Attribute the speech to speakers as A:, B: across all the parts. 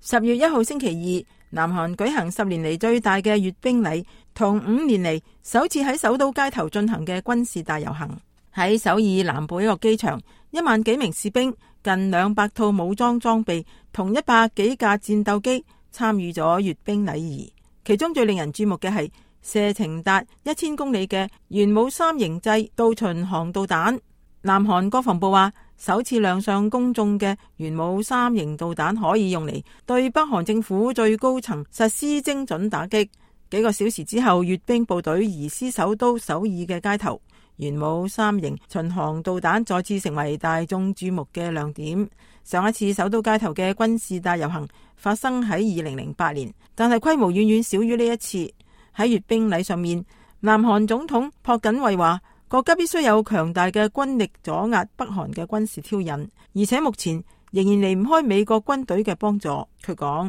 A: 10月1號星期二，南韓舉行10年嚟最大嘅閱兵禮，同5年嚟首次喺首都街頭進行嘅軍事大遊行。喺首爾南部一個機場，1萬幾名士兵、近200套武裝裝備同100幾架戰鬥機參與咗閱兵禮儀。其中最令人注目嘅係射程達1000公里嘅元武3型制導巡航導彈。南韓國防部話，首次亮相公眾嘅元武3型導彈可以用嚟對北韓政府最高層實施精準打擊。幾個小時之後，閱兵部隊移師首都首爾嘅街頭，元武3型巡航導彈再次成為大眾注目嘅亮點。上一次首都街頭嘅軍事大遊行發生喺2008年，但係規模遠遠少於呢一次。喺閱兵禮上面，南韓總統朴槿惠話，國家必須有強大嘅軍力阻壓北韓嘅軍事挑釁，而且目前仍然離唔開美國軍隊嘅幫助。佢講，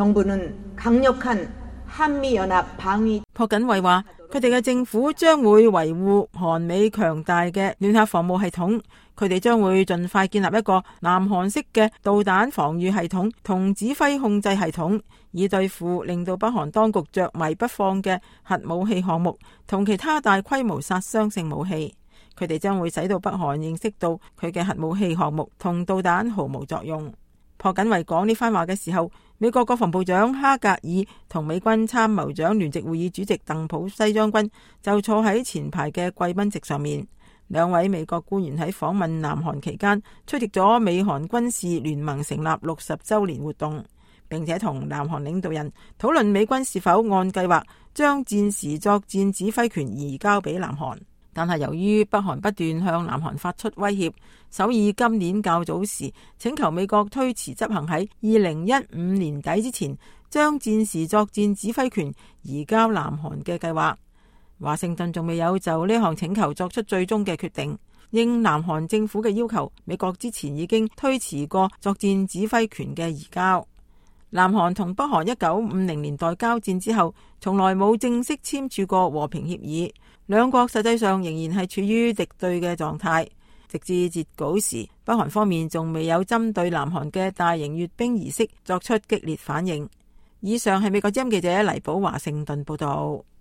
A: 朴槿惠話，佢哋嘅政府將會維護韓美強大嘅聯合防務系統，佢哋將會盡快建立一個南韓式嘅導彈防禦系統同指揮控制系統，以對付令到北韓當局着迷不放嘅核武器項目同其他大規模殺傷性武器。佢哋將會使到北韓認識到佢嘅核武器項目同導彈毫無作用。朴槿惠講呢番話嘅時候，美國國防部長哈格爾同美軍參謀長聯席會議主席鄧普西將軍就坐喺前排嘅貴賓席上面。兩位美國官員喺訪問南韓期間出席咗美韓軍事聯盟成立60週年活動，並且同南韓領導人討論美軍是否按計劃將戰時作戰指揮權移交俾南韓。但係由於北韓不斷向南韓發出威脅，首爾今年較早時請求美國推遲執行喺2015年底之前將戰時作戰指揮權移交南韓嘅計劃。華盛頓仲未有就呢項請求作出最終嘅決定。應南韓政府嘅要求，美國之前已經推遲過作戰指揮權嘅移交。南韓同北韓1950年代交戰之後，從來冇正式簽署過和平協議，兩國實際上仍然係處於敵對嘅狀態。直至截稿時，北韓方面仲未有針對南韓嘅大型閱兵儀式作出激烈反應。以上係美國之音記者黎寶華盛頓報道。